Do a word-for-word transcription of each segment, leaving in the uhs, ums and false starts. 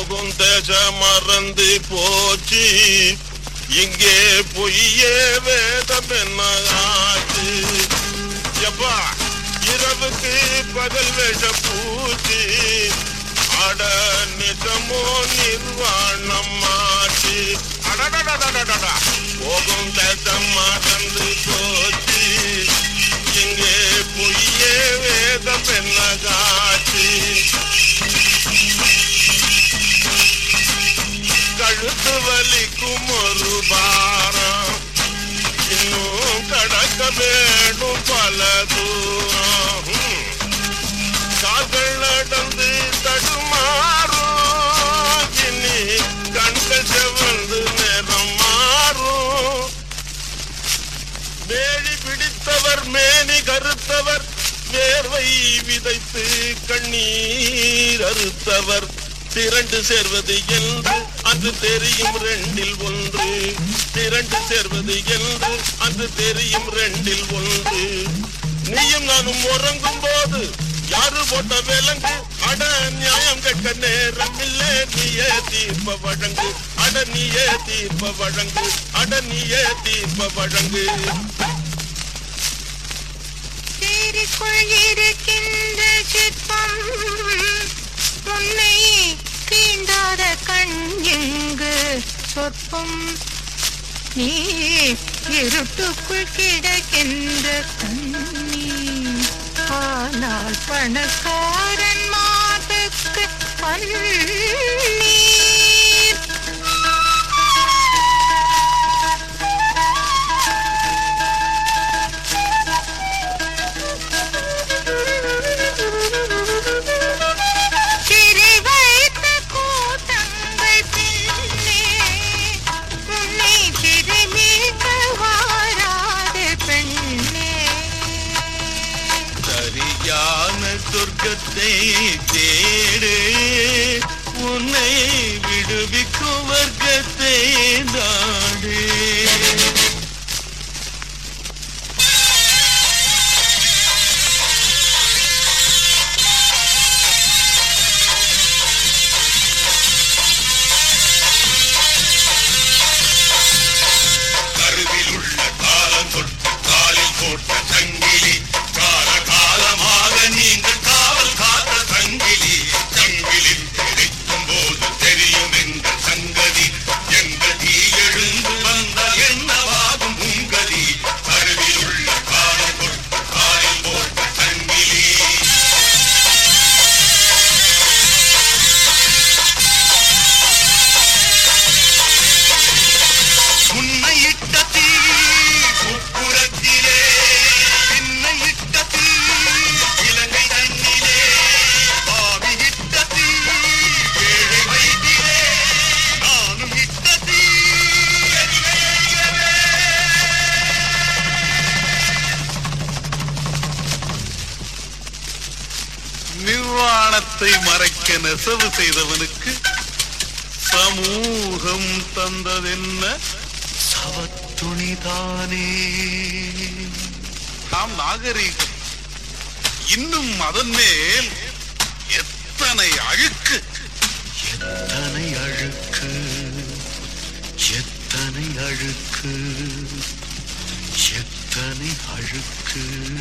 போகும் தேச மறந்து போச்சு இங்கே பொய்யே வேதம் என்ன ஆச்சு எப்பா இரவுக்கு பகல் வேஷ பூச்சி அட நிஜமோ நிர்வாணம் ஆச்சு அடடடடடடா போகும் தேசம் மறந்து போச்சு இங்கே பொய்யே வேதம் என்ன காட்சி கழுத்து வலிக்கும் ஒரு பாரம் இன்னும் கடக்க வேணும் பல தூரம் கால்கள் நடந்து தடுமாறும் இனி கண்கள் செவந்து நேரம் மாறும் வேலி பிடித்தவர் மேனி கருத்தவர் வேர்வை விதைத்து கண்ணீர் அறுத்தவர் திரண்டு சேர்வது என்று அது தெரியும் ரெண்டில் ஒன்று திரண்டு சேர்வது என்று அது தெரியும் ரெண்டில் ஒன்று நீயும் நானும் உறங்கும் போது யாரு போட்ட விலங்கு அட நியாயம் கேட்க நேரம் இல்லை நீயே தீர்ப்ப வழங்கு அட நீயே தீர்ப்ப வழங்கு அட நீயே தீர்ப்ப வழங்கு தேருக்குள் இருக்கின்ற சிற்பம் உன்னை தீண்டாத கண் எங்கு சொற்பம் நீ இருட்டுக்குள் கிடக்கின்ற கண்ணீர் ஆனால் பணக்காரன் மாதக்கு பன்னீர் சொர்க்கத்தை தேடு உன்னை விடுவிக்கும் வர்க்கத்தை நாடு கருவில் உள்ள காலம் தொட்டு காலில் போட்ட சங்கிலி கால காலமாக நீங்கள் காவல் காத்த சங்கிலி சங்கிலில் கிடைக்கும் போது தெரியும் எங்கள் சங்கதி எங்கள் தீ எழுந்து வந்தால் என்னவாகும் உங்கதி கருவில் உள்ள காலம் தொட்டு காலில் போட்ட சங்கிலி உன்னை இட்ட தீ உப்புரத்திலே என்னை இட்ட தீ இலங்கை தண்ணிலே பாவி இட்ட தீ ஏழை வயிற்றிலே நானும் இட்ட தீ நிர்வாணத்தை மறைக்க நெசவு செய்தவனுக்கு சமூகம் தந்ததென்ன சவத்துணிதானே நாம் நாகரீகம் இன்னும் அதன் மேல் எத்தனை அழுக்கு எத்தனை அழுக்கு எத்தனை அழுக்கு எத்தனை அழுக்கு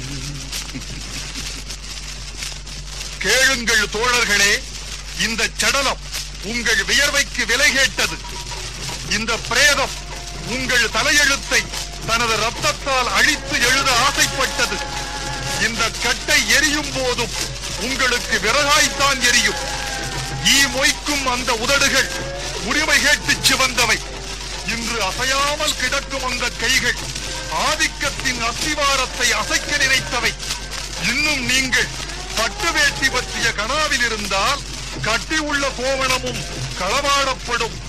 கேளுங்கள் தோழர்களே, இந்த சடலம் உங்கள் வியர்வைக்கு விலை கேட்டது. இந்த பிரேதம் உங்கள் தலையெழுத்தை தனது ரத்தத்தால் அழித்து எழுத ஆசைப்பட்டது. இந்த கட்டை எரியும் போதும் உங்களுக்கு விறகாய்த்தான் எரியும். ஈ மொய்க்கும் அந்த உதடுகள் உரிமை கேட்டு சிவந்தவை. இன்று அசையாமல் கிடக்கும் அந்த கைகள் ஆதிக்கத்தின் அஸ்திவாரத்தை அசைக்க நினைத்தவை. இன்னும் நீங்கள் பட்டு வேட்டி பற்றிய கனாவில் இருந்தால் கட்டி உள்ள கோவணமும் களவாடப்படும்.